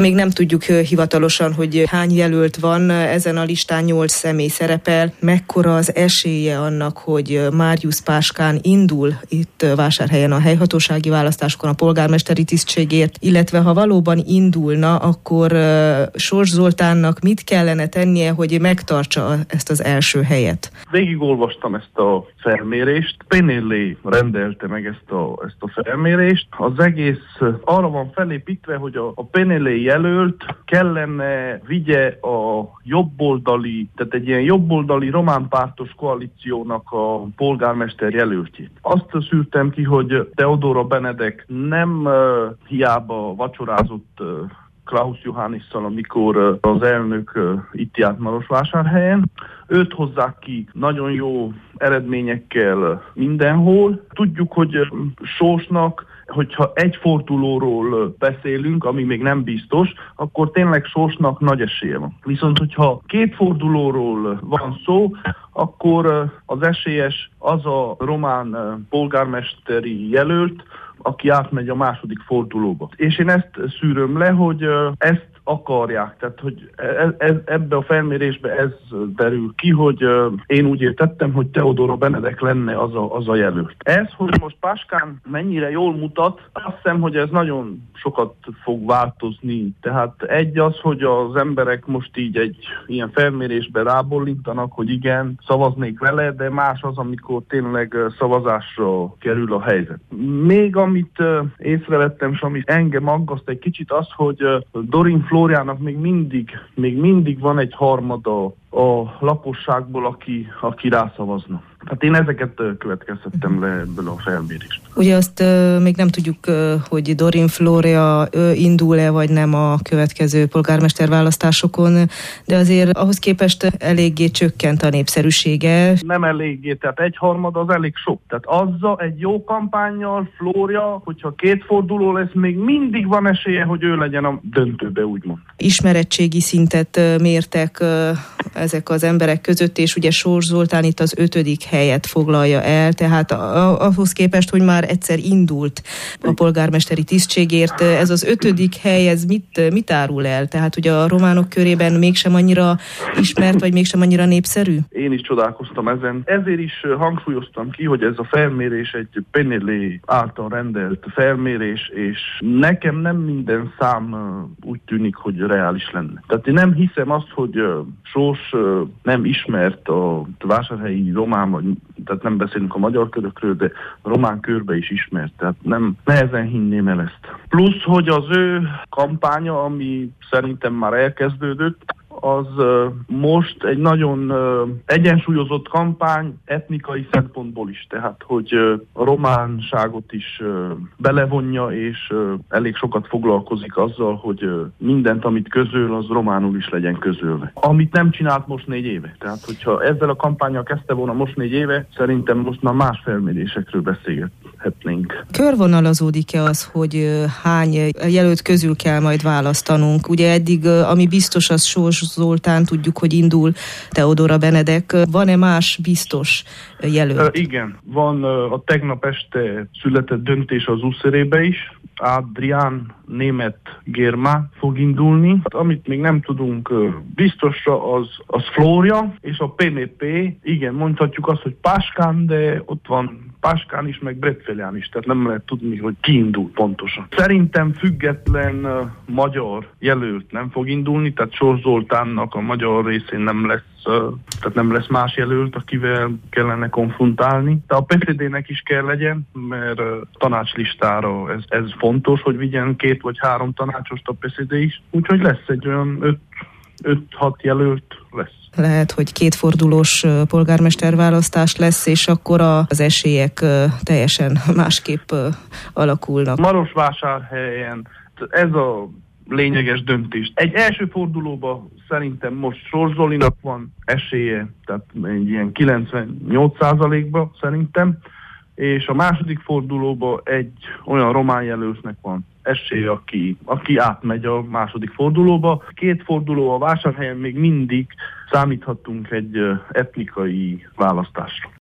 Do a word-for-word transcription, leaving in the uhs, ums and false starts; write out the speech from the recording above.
Még nem tudjuk hivatalosan, hogy hány jelölt van, ezen a listán nyolc személy szerepel. Mekkora az esélye annak, hogy Mariusz Páskán indul itt Vásárhelyen a helyhatósági választásokon a polgármesteri tisztségért, illetve ha valóban indulna, akkor Sors Zoltánnak mit kellene tennie, hogy megtartsa ezt az első helyet? Végigolvastam ezt a felmérést. Penelé rendelte meg ezt a, ezt a felmérést. Az egész arra van felépítve, hogy a, a Penelé jelölt kellene vigye a jobboldali, tehát egy ilyen jobboldali román pártos koalíciónak a polgármester jelöltjét. Azt szűrtem ki, hogy Teodora Benedek nem uh, hiába vacsorázott uh, Klaus Johannisszal, amikor az elnök itt járt Marosvásárhelyen. Őt hozzák ki nagyon jó eredményekkel mindenhol. Tudjuk, hogy Sorsnak, hogyha egy fordulóról beszélünk, ami még nem biztos, akkor tényleg Sorsnak nagy esélye van. Viszont, hogyha két fordulóról van szó, akkor az esélyes az a román polgármesteri jelölt, aki átmegy a második fordulóba. És én ezt szűröm le, hogy ezt akarják. Tehát, hogy ebbe a felmérésbe ez derül ki, hogy én úgy értettem, hogy Teodora Benedek lenne az a, az a jelölt. Ez, hogy most Páskán mennyire jól mutat, azt hiszem, hogy ez nagyon sokat fog változni. Tehát egy az, hogy az emberek most így egy ilyen felmérésbe rábólintanak, hogy igen, szavaznék vele, de más az, amikor tényleg szavazásra kerül a helyzet. Még amit észrevettem, és amit engem aggaszt egy kicsit az, hogy Dorin Flóriának még mindig, még mindig van egy harmada a lakosságból, aki, aki rászavazna. Tehát én ezeket következtettem le ebből a felmérést. Ugye azt uh, még nem tudjuk, uh, hogy Dorin Flória uh, indul-e vagy nem a következő polgármesterválasztásokon, de azért ahhoz képest eléggé csökkent a népszerűsége. Nem eléggé, tehát egyharmad az elég sok. Tehát azzal egy jó kampánnyal Flória, hogyha két forduló lesz, még mindig van esélye, hogy ő legyen a döntőbe, úgymond. Ismerettségi szintet uh, mértek uh, ezek az emberek között, és ugye Sors Zoltán itt az ötödik helyet foglalja el, tehát ahhoz képest, hogy már egyszer indult a polgármesteri tisztségért, ez az ötödik hely, ez mit, mit árul el? Tehát, hogy a románok körében mégsem annyira ismert, vagy mégsem annyira népszerű? Én is csodálkoztam ezen. Ezért is hangsúlyoztam ki, hogy ez a felmérés egy Penelé által rendelt felmérés, és nekem nem minden szám úgy tűnik, hogy reális lenne. Tehát én nem hiszem azt, hogy Sors nem ismert a vásárhelyi román, vagy, tehát nem beszélünk a magyar körökről, de a román körbe is ismert, tehát nem nehezen hinném el ezt. Plusz, hogy az ő kampánya, ami szerintem már elkezdődött, az uh, most egy nagyon uh, egyensúlyozott kampány etnikai szempontból is, tehát hogy uh, a románságot is uh, belevonja, és uh, elég sokat foglalkozik azzal, hogy uh, mindent, amit közöl, az románul is legyen közölve. Amit nem csinált most négy éve. Tehát, hogyha ezzel a kampánnyal kezdte volna most négy éve, szerintem most már más felmérésekről beszélgethetnénk. Körvonalazódik-e az, hogy uh, hány jelölt közül kell majd választanunk? Ugye eddig, uh, ami biztos, az Sors Zoltán, tudjuk, hogy indul Teodora Benedek. Van-e más biztos jelölt? Uh, igen, van uh, a tegnap este született döntés az úszörébe is. Adrián német Germán fog indulni. Amit még nem tudunk uh, biztosra, az, az Flória és a pé en pé. Igen, mondhatjuk azt, hogy Páskán, de ott van Páskán is, meg Bretfelján is, tehát nem lehet tudni, hogy ki indul pontosan. Szerintem független uh, magyar jelölt nem fog indulni, tehát Sors Zoltánnak a magyar részén nem lesz, uh, tehát nem lesz más jelölt, akivel kellene konfrontálni. De a pé es zé dé-nek is kell legyen, mert uh, tanácslistára ez, ez fontos, hogy vigyen két vagy három tanácsost a pé es zé dé is. Úgyhogy lesz egy olyan öt-hat jelölt lesz. Lehet, hogy kétfordulós polgármesterválasztás lesz, és akkor az esélyek teljesen másképp alakulnak. Marosvásárhelyen ez a lényeges döntés. Egy első fordulóban szerintem most Sors Zolinak van esélye, tehát egy ilyen kilencvennyolc százalékban szerintem, és a második fordulóban egy olyan román jelöltnek van esély, aki, aki átmegy a második fordulóba. Két forduló a Vásárhelyen még mindig számíthatunk egy etnikai választásra.